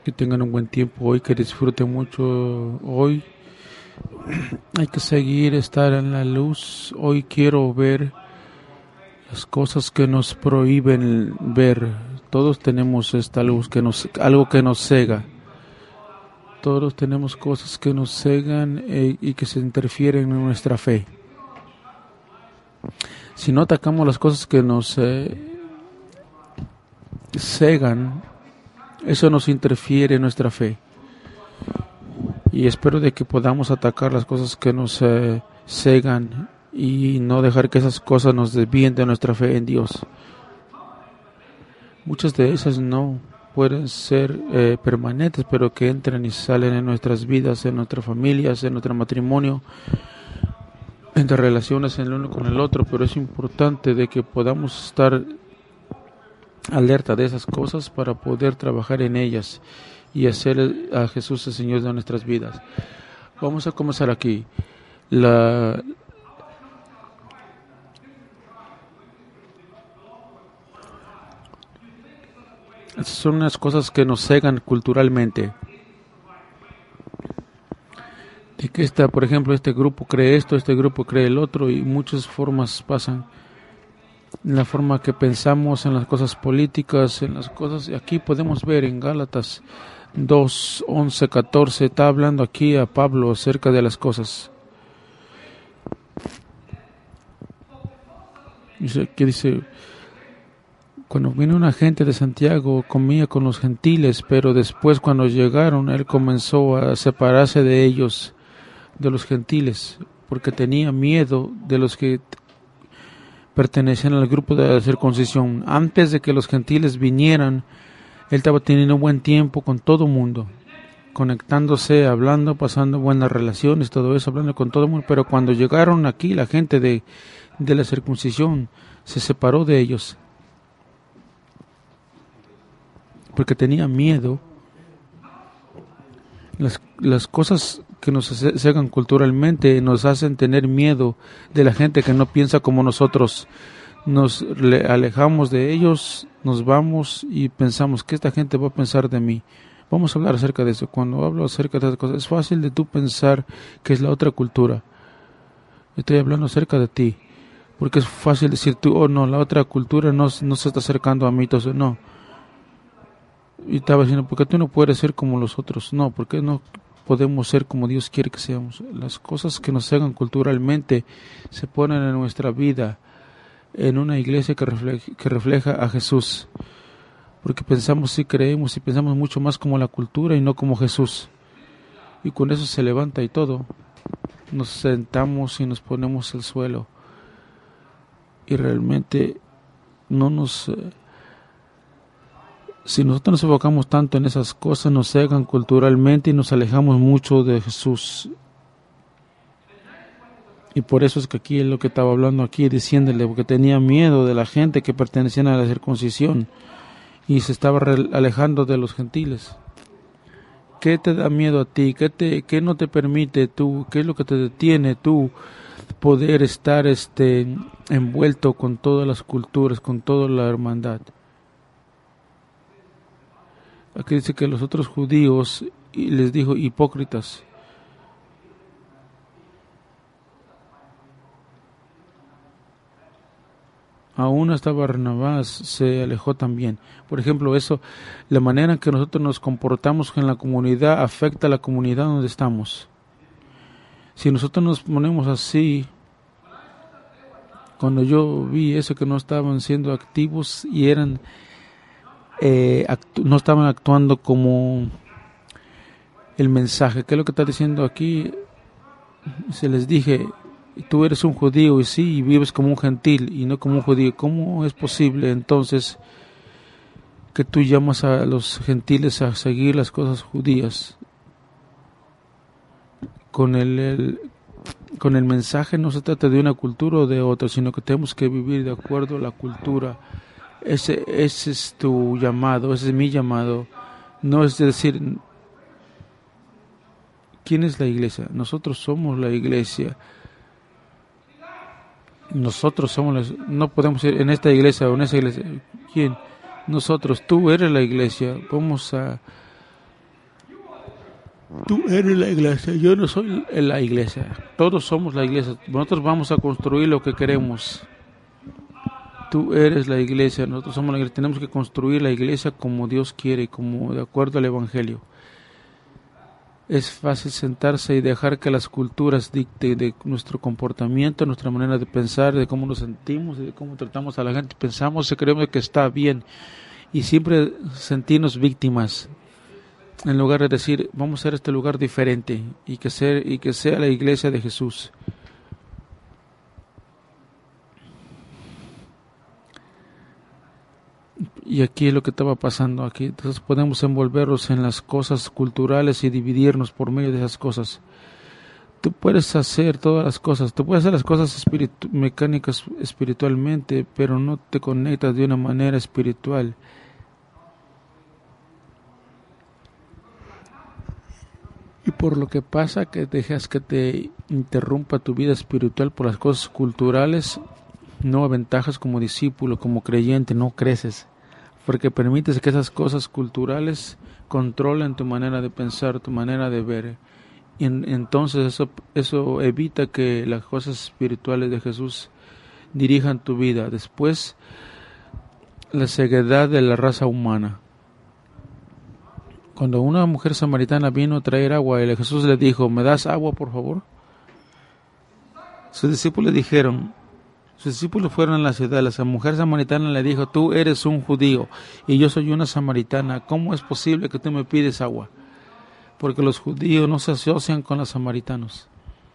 Que tengan un buen tiempo hoy, que disfruten mucho hoy. Hay que seguir, estar en la luz. Hoy quiero ver las cosas que nos prohíben ver. Todos tenemos esta luz, algo que nos cega. Todos tenemos cosas que nos cegan y que se interfieren en nuestra fe. Si no atacamos las cosas que nos cegan, eso nos interfiere en nuestra fe. Y espero de que podamos atacar las cosas que nos cegan y no dejar que esas cosas nos desvíen de nuestra fe en Dios. Muchas de esas no pueden ser permanentes, pero que entran y salen en nuestras vidas, en nuestras familias, en nuestro matrimonio, entre relaciones el uno con el otro. Pero es importante de que podamos estar alerta de esas cosas para poder trabajar en ellas y hacer a Jesús el Señor de nuestras vidas. Vamos a comenzar aquí. Son unas cosas que nos cegan culturalmente. De que por ejemplo, este grupo cree esto, este grupo cree el otro, y muchas formas pasan. En la forma que pensamos, en las cosas políticas, en las cosas. Aquí podemos ver en Gálatas 2, 11, 14, está hablando aquí a Pablo acerca de las cosas. Dice, cuando vino una gente de Santiago, comía con los gentiles, pero después cuando llegaron, él comenzó a separarse de ellos, de los gentiles, porque tenía miedo de los que pertenecían al grupo de la circuncisión. Antes de que los gentiles vinieran, él estaba teniendo un buen tiempo con todo el mundo, conectándose, hablando, pasando buenas relaciones, todo eso, hablando con todo el mundo. Pero cuando llegaron aquí, la gente de la circuncisión se separó de ellos, porque tenía miedo. Las cosas que nos cegan culturalmente nos hacen tener miedo de la gente que no piensa como nosotros. Nos alejamos de ellos, nos vamos y pensamos que esta gente va a pensar de mí. Vamos a hablar acerca de eso. Cuando hablo acerca de estas cosas, es fácil de tú pensar que es la otra cultura. Estoy hablando acerca de ti, porque es fácil decir tú, oh no, la otra cultura no se está acercando a mí, entonces no. Y estaba diciendo, porque tú no puedes ser como los otros. No, porque no podemos ser como Dios quiere que seamos. Las cosas que nos cegan culturalmente se ponen en nuestra vida, en una iglesia que refleja a Jesús. Porque pensamos y creemos y pensamos mucho más como la cultura y no como Jesús. Y con eso se levanta y todo. Nos sentamos y nos ponemos al suelo. Y realmente no nos... Si nosotros nos enfocamos tanto en esas cosas, nos cegan culturalmente y nos alejamos mucho de Jesús. Y por eso es que aquí es lo que estaba hablando aquí, diciéndole, porque tenía miedo de la gente que pertenecía a la circuncisión y se estaba alejando de los gentiles. ¿Qué te da miedo a ti? ¿Qué no te permite tú? ¿Qué es lo que te detiene tú poder estar envuelto con todas las culturas, con toda la hermandad? Aquí dice que los otros judíos, y les dijo hipócritas. Aún hasta Barnabás se alejó también. Por ejemplo, eso, la manera en que nosotros nos comportamos en la comunidad afecta a la comunidad donde estamos. Si nosotros nos ponemos así, cuando yo vi eso que no estaban siendo activos y eran no estaban actuando como el mensaje. ¿Qué es lo que está diciendo aquí? Se les dije, tú eres un judío y sí, y vives como un gentil y no como un judío. ¿Cómo es posible entonces que tú llamas a los gentiles a seguir las cosas judías? Con el mensaje no se trata de una cultura o de otra, sino que tenemos que vivir de acuerdo a la cultura. Ese es tu llamado, ese es mi llamado. No es decir, ¿quién es la iglesia? Nosotros somos la iglesia. Nosotros somos no podemos ir en esta iglesia o en esa iglesia. ¿Quién? Nosotros, tú eres la iglesia. Vamos a Tú eres la iglesia, yo no soy la iglesia. Todos somos la iglesia. Nosotros vamos a construir lo que queremos. Tú eres la iglesia, nosotros somos la iglesia. Tenemos que construir la iglesia como Dios quiere, como de acuerdo al Evangelio. Es fácil sentarse y dejar que las culturas dicten de nuestro comportamiento, nuestra manera de pensar, de cómo nos sentimos, de cómo tratamos a la gente. Pensamos y creemos que está bien y siempre sentirnos víctimas, en lugar de decir, vamos a hacer este lugar diferente y que sea la iglesia de Jesús. Y aquí es lo que estaba pasando aquí. Entonces podemos envolvernos en las cosas culturales y dividirnos por medio de esas cosas. Tú puedes hacer todas las cosas, tú puedes hacer las cosas mecánicas espiritualmente, pero no te conectas de una manera espiritual. Y por lo que pasa que dejas que te interrumpa tu vida espiritual por las cosas culturales, no aventajas como discípulo, como creyente, no creces. Porque permites que esas cosas culturales controlen tu manera de pensar, tu manera de ver. Y entonces eso evita que las cosas espirituales de Jesús dirijan tu vida. Después, la ceguedad de la raza humana. Cuando una mujer samaritana vino a traer agua, y Jesús le dijo, ¿me das agua, por favor? Sus discípulos fueron a la ciudad. La mujer samaritana le dijo, tú eres un judío y yo soy una samaritana. ¿Cómo es posible que tú me pides agua? Porque los judíos no se asocian con los samaritanos.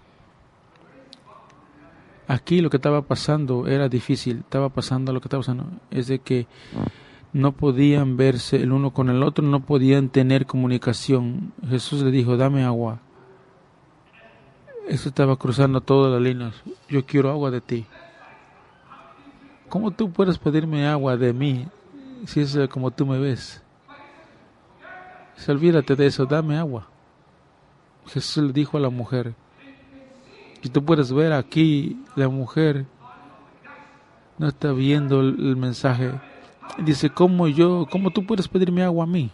Aquí lo que estaba pasando era difícil. Es de que no podían verse el uno con el otro, no podían tener comunicación. Jesús le dijo, dame agua. Esto estaba cruzando todas las líneas. Yo quiero agua de ti. ¿Cómo tú puedes pedirme agua de mí si es como tú me ves? Olvídate de eso, dame agua. Jesús le dijo a la mujer. Y tú puedes ver aquí, la mujer no está viendo el mensaje. Dice, ¿cómo tú puedes pedirme agua a mí?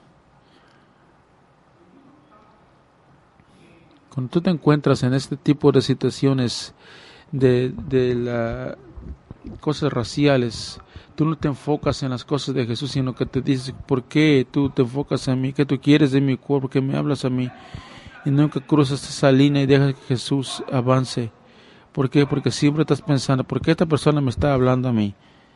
Cuando tú te encuentras en este tipo de situaciones de la cosas raciales, tú no te enfocas en las cosas de Jesús, sino que te dices, ¿por qué tú te enfocas en mí? ¿Qué tú quieres de mi cuerpo? ¿Por qué me hablas a mí? Y nunca cruzas esa línea y dejas que Jesús avance. ¿Por qué? Porque siempre estás pensando, ¿por qué esta persona me está hablando a mí?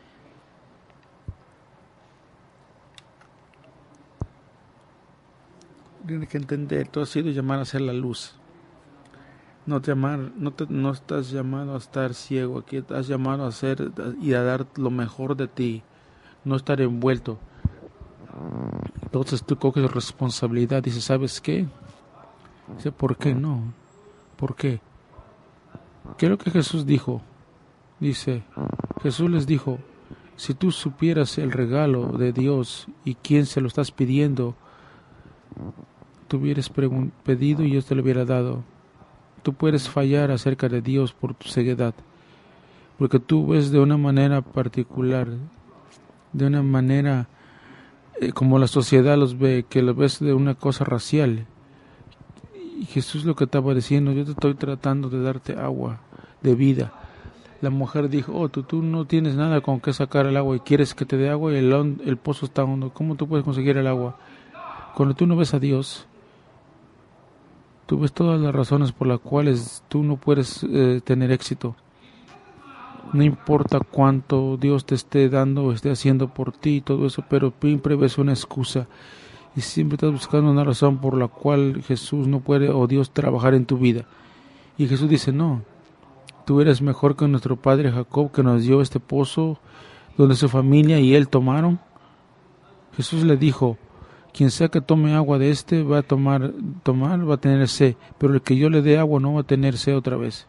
Tienes que entender, tú has sido llamado a ser la luz. No estás llamado a estar ciego, aquí estás llamado a hacer y a dar lo mejor de ti, no estar envuelto. Entonces tú coges responsabilidad, dices, ¿sabes qué? Dice, ¿por qué no? ¿Por qué? ¿Qué es lo que Jesús dijo? Dice, Jesús les dijo, si tú supieras el regalo de Dios y quién se lo estás pidiendo, tú hubieras pedido y Dios te lo hubiera dado. Tú puedes fallar acerca de Dios por tu ceguedad, porque tú ves de una manera particular, de una manera como la sociedad los ve, que lo ves de una cosa racial. Y Jesús lo que estaba diciendo, yo te estoy tratando de darte agua de vida. La mujer dijo, tú no tienes nada con qué sacar el agua y quieres que te dé agua y el pozo está hondo. ¿Cómo tú puedes conseguir el agua? Cuando tú no ves a Dios, tú ves todas las razones por las cuales tú no puedes tener éxito. No importa cuánto Dios te esté dando o esté haciendo por ti y todo eso, pero siempre ves una excusa y siempre estás buscando una razón por la cual Jesús no puede o Dios trabajar en tu vida. Y Jesús dice, no, tú eres mejor que nuestro padre Jacob, que nos dio este pozo donde su familia y él tomaron. Jesús le dijo, quien sea que tome agua de va a tomar va a tener sed, pero el que yo le dé agua no va a tener sed otra vez.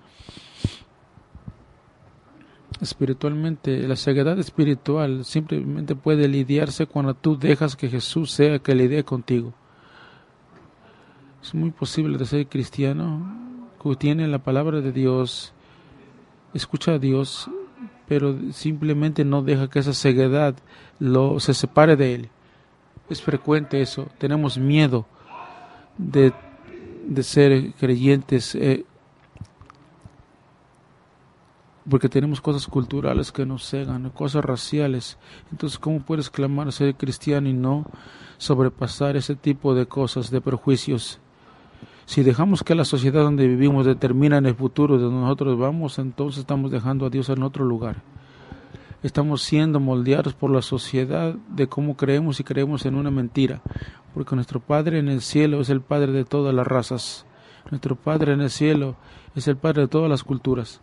Espiritualmente, la ceguedad espiritual simplemente puede lidiarse cuando tú dejas que Jesús sea que lidie contigo. Es muy posible de ser cristiano que tiene la palabra de Dios, escucha a Dios, pero simplemente no deja que esa ceguedad se separe de él. Es frecuente eso, tenemos miedo de de ser creyentes, porque tenemos cosas culturales que nos cegan, cosas raciales. Entonces, ¿cómo puedes clamar a ser cristiano y no sobrepasar ese tipo de cosas, de prejuicios? Si dejamos que la sociedad donde vivimos determina en el futuro de donde nosotros vamos, entonces estamos dejando a Dios en otro lugar. Estamos siendo moldeados por la sociedad de cómo creemos y creemos en una mentira, porque nuestro Padre en el cielo es el Padre de todas las razas. Nuestro Padre en el cielo es el Padre de todas las culturas.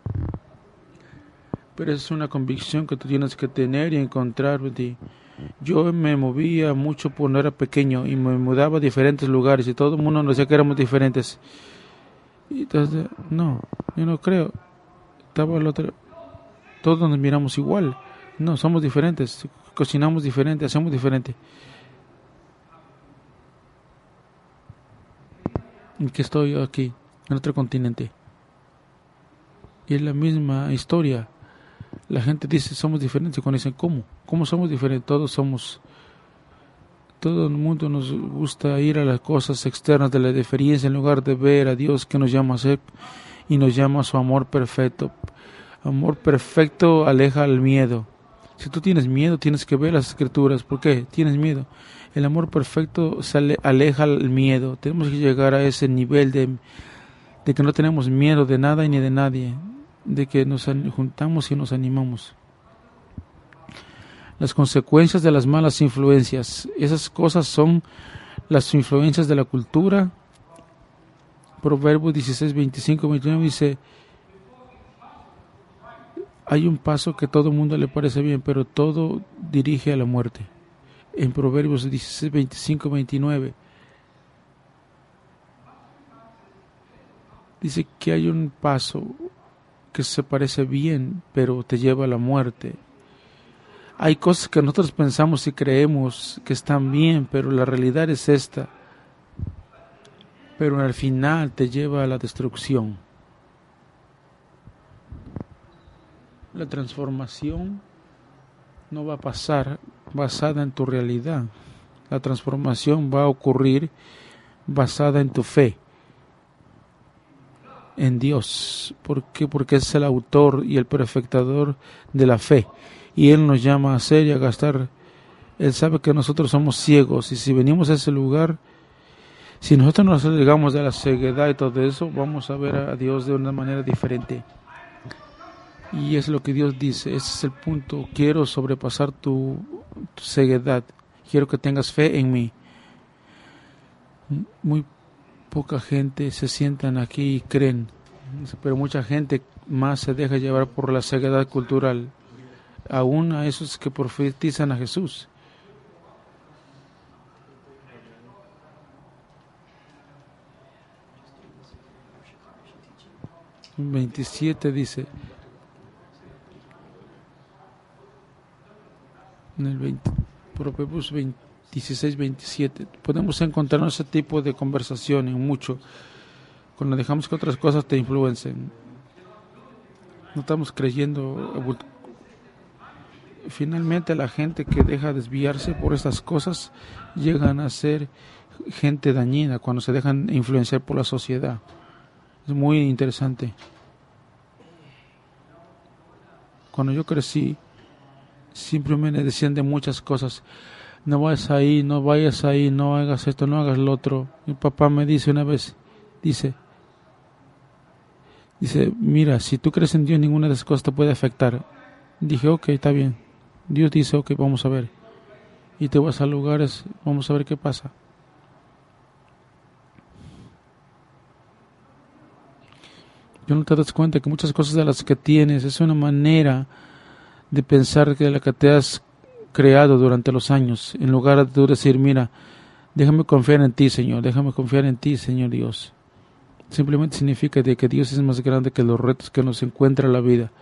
Pero es una convicción que tú tienes que tener y encontrar. Yo me movía mucho cuando era pequeño y me mudaba a diferentes lugares y todo el mundo nos decía que éramos diferentes. Y entonces, no, yo no creo. Estaba el otro. Todos nos miramos igual. No, somos diferentes. Cocinamos diferente, hacemos diferente. ¿Y que estoy aquí, en otro continente? Y es la misma historia. La gente dice somos diferentes y cuando dicen ¿cómo? ¿Cómo somos diferentes? Todo el mundo nos gusta ir a las cosas externas de la diferencia en lugar de ver a Dios que nos llama a ser y nos llama a su amor perfecto. Amor perfecto aleja el miedo. Si tú tienes miedo, tienes que ver las escrituras. ¿Por qué? Tienes miedo. El amor perfecto aleja el miedo. Tenemos que llegar a ese nivel de que no tenemos miedo de nada y ni de nadie. De que nos juntamos y nos animamos. Las consecuencias de las malas influencias. Esas cosas son las influencias de la cultura. Proverbios 16, 25, 29 dice: hay un paso que todo el mundo le parece bien, pero todo dirige a la muerte. En Proverbios 16, 25, 29 dice que hay un paso que se parece bien, pero te lleva a la muerte. Hay cosas que nosotros pensamos y creemos que están bien, pero la realidad es esta. Pero al final te lleva a la destrucción. La transformación no va a pasar basada en tu realidad. La transformación va a ocurrir basada en tu fe en Dios. ¿Por qué? Porque es el autor y el perfectador de la fe. Y Él nos llama a hacer y a gastar. Él sabe que nosotros somos ciegos. Y si venimos a ese lugar, si nosotros nos llegamos de la ceguedad y todo eso, vamos a ver a Dios de una manera diferente. Y es lo que Dios dice. Ese es el punto. Quiero sobrepasar tu ceguedad. Quiero que tengas fe en mí. Muy poca gente se sientan aquí y creen, pero mucha gente más se deja llevar por la ceguedad cultural, aún a esos que profetizan a Jesús. En 27 dice, en el Proverbios 16, 27, podemos encontrar ese tipo de conversación en mucho, cuando dejamos que otras cosas te influencien. No estamos creyendo. Finalmente la gente que deja desviarse por estas cosas llegan a ser gente dañina cuando se dejan influenciar por la sociedad. Es muy interesante. Cuando yo crecí, siempre me decían de muchas cosas: no vayas ahí, no vayas ahí, no hagas esto, no hagas lo otro. Mi papá me dice una vez, dice, mira, si tú crees en Dios, ninguna de esas cosas te puede afectar. Dije, ok, está bien. Dios dice, ok, vamos a ver. Y te vas a lugares, vamos a ver qué pasa. Yo no te das cuenta que muchas cosas de las que tienes es una manera de pensar que la que te has creado durante los años, en lugar de tú decir, mira, déjame confiar en ti, Señor, déjame confiar en ti, Señor Dios. Simplemente significa de que Dios es más grande que los retos que nos encuentra la vida.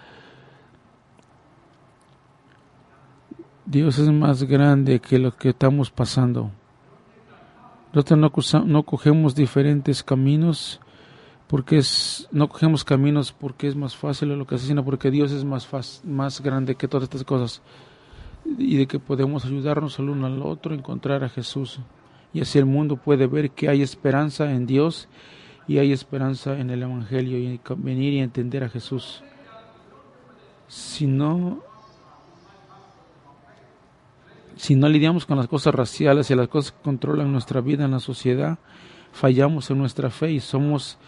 Dios es más grande que lo que estamos pasando. Nosotros no cogemos diferentes caminos no cogemos caminos porque es más fácil o lo que sea, sino porque Dios es más grande que todas estas cosas, y de que podemos ayudarnos el uno al otro a encontrar a Jesús. y así el mundo puede ver que hay esperanza en Dios y hay esperanza en el Evangelio y venir y entender a Jesús. Si no lidiamos con las cosas raciales y las cosas que controlan nuestra vida en la sociedad, fallamos en nuestra fe y somos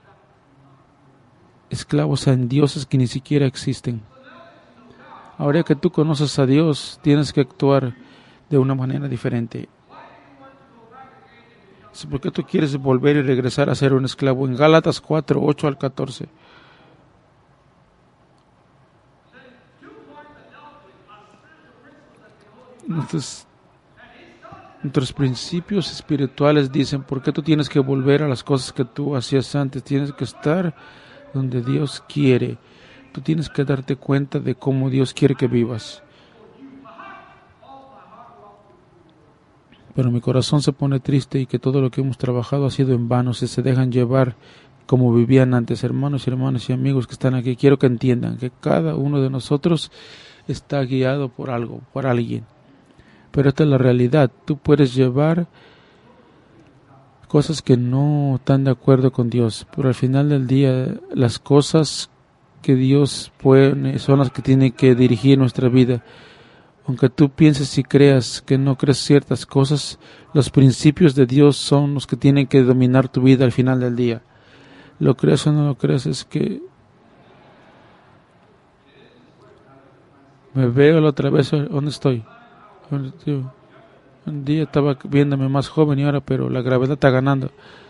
esclavos en dioses que ni siquiera existen. Ahora que tú conoces a Dios, tienes que actuar de una manera diferente. ¿Por qué tú quieres volver y regresar a ser un esclavo? En Gálatas 4, 8 al 14. Entonces, nuestros principios espirituales dicen, ¿por qué tú tienes que volver a las cosas que tú hacías antes? Tienes que estar donde Dios quiere. Tú tienes que darte cuenta de cómo Dios quiere que vivas. Pero mi corazón se pone triste y que todo lo que hemos trabajado ha sido en vano, si se dejan llevar como vivían antes. Hermanos y hermanas y amigos que están aquí, quiero que entiendan que cada uno de nosotros está guiado por algo, por alguien. Pero esta es la realidad. Tú puedes llevar cosas que no están de acuerdo con Dios, pero al final del día las cosas que Dios pone son las que tienen que dirigir nuestra vida. Aunque tú pienses y creas que no crees ciertas cosas, los principios de Dios son los que tienen que dominar tu vida al final del día. Lo crees o no lo crees, es que me veo la otra vez, ¿dónde estoy? Un día estaba viéndome más joven y ahora, pero la gravedad está ganando.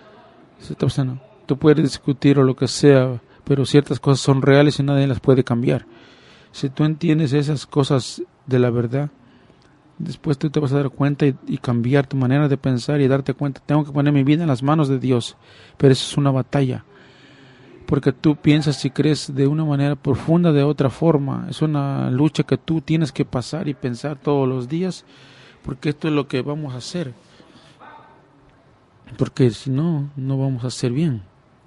Tú puedes discutir o lo que sea, pero ciertas cosas son reales y nadie las puede cambiar. Si tú entiendes esas cosas de la verdad, después tú te vas a dar cuenta y cambiar tu manera de pensar y darte cuenta, tengo que poner mi vida en las manos de Dios. Pero eso es una batalla, porque tú piensas y crees de una manera profunda, de otra forma. Es una lucha que tú tienes que pasar y pensar todos los días, porque esto es lo que vamos a hacer. Porque si no, no vamos a hacer bien.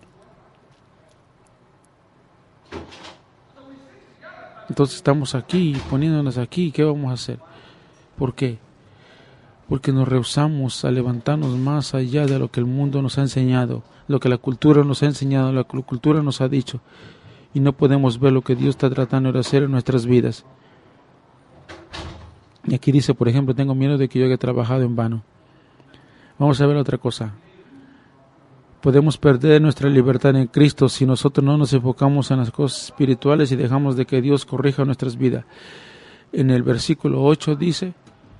Entonces estamos aquí, poniéndonos aquí, ¿qué vamos a hacer? ¿Por qué? Porque nos rehusamos a levantarnos más allá de lo que el mundo nos ha enseñado, lo que la cultura nos ha enseñado, lo que la cultura nos ha dicho, y no podemos ver lo que Dios está tratando de hacer en nuestras vidas. Y aquí dice, por ejemplo, tengo miedo de que yo haya trabajado en vano. Vamos a ver otra cosa. Podemos perder nuestra libertad en Cristo si nosotros no nos enfocamos en las cosas espirituales y dejamos de que Dios corrija nuestras vidas. En el versículo 8 dice,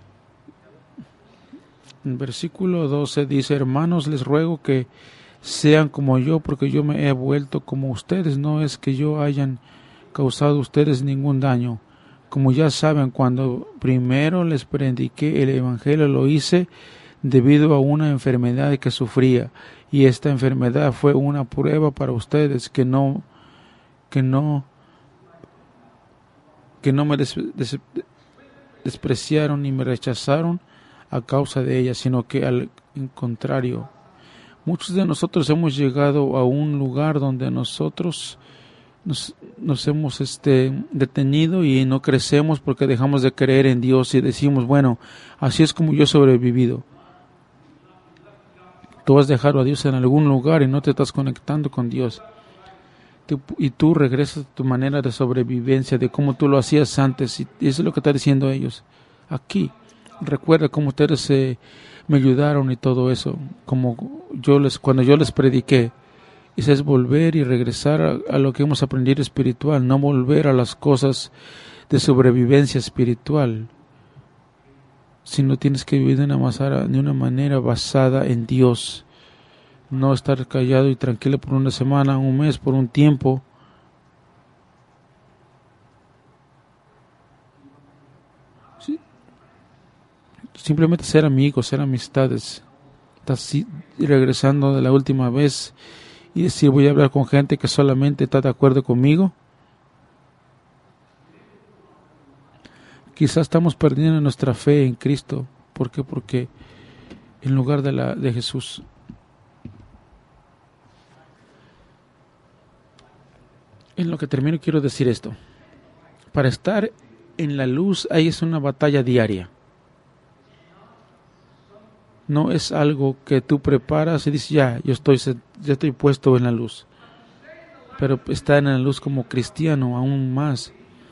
en versículo 12 dice, hermanos, les ruego que sean como yo, porque yo me he vuelto como ustedes. No es que yo hayan causado a ustedes ningún daño. Como ya saben, cuando primero les prediqué el Evangelio, lo hice debido a una enfermedad que sufría, y esta enfermedad fue una prueba para ustedes que no me despreciaron ni me rechazaron a causa de ella, sino que al contrario. Muchos de nosotros hemos llegado a un lugar donde nosotros nos hemos detenido y no crecemos porque dejamos de creer en Dios y decimos, bueno, así es como yo he sobrevivido. Tú has dejado a Dios en algún lugar y no te estás conectando con Dios. Y tú regresas a tu manera de sobrevivencia, de cómo tú lo hacías antes. Y eso es lo que están diciendo ellos. Aquí, recuerda cómo ustedes me ayudaron y todo eso. Cuando yo les prediqué. Eso es volver y regresar a lo que hemos aprendido espiritual. No volver a las cosas de sobrevivencia espiritual. Sino tienes que vivir de una manera basada en Dios. No estar callado y tranquilo por una semana, un mes, por un tiempo. Sí. Simplemente ser amigos, ser amistades. Estás regresando de la última vez y decir, voy a hablar con gente que solamente está de acuerdo conmigo. Quizás estamos perdiendo nuestra fe en Cristo. ¿Por qué? Porque en lugar de Jesús. En lo que termino quiero decir esto. Para estar en la luz, ahí es una batalla diaria. No es algo que tú preparas y dices, ya estoy puesto en la luz. Pero estar en la luz como cristiano aún más.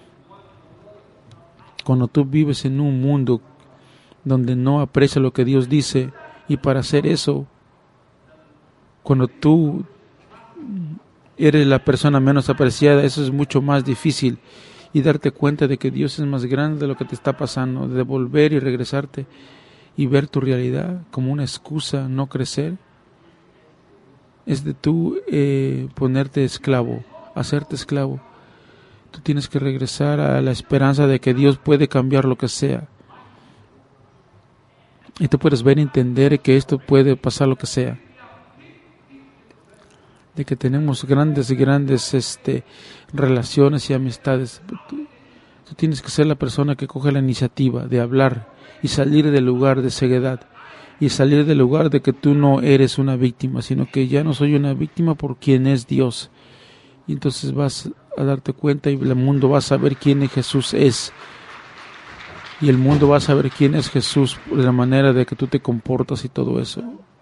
Cuando tú vives en un mundo donde no aprecia lo que Dios dice, y para hacer eso, cuando tú eres la persona menos apreciada, eso es mucho más difícil, y darte cuenta de que Dios es más grande de lo que te está pasando, de volver y regresarte y ver tu realidad como una excusa no crecer, es de tú ponerte esclavo, hacerte esclavo. Tú tienes que regresar a la esperanza de que Dios puede cambiar lo que sea. Y tú puedes ver y entender que esto puede pasar lo que sea. De que tenemos grandes relaciones y amistades. Tú tienes que ser la persona que coge la iniciativa de hablar y salir del lugar de ceguedad. Y salir del lugar de que tú no eres una víctima, sino que ya no soy una víctima por quien es Dios. Y entonces vas a darte cuenta y el mundo va a saber quién Jesús es. Y el mundo va a saber quién es Jesús por la manera de que tú te comportas y todo eso.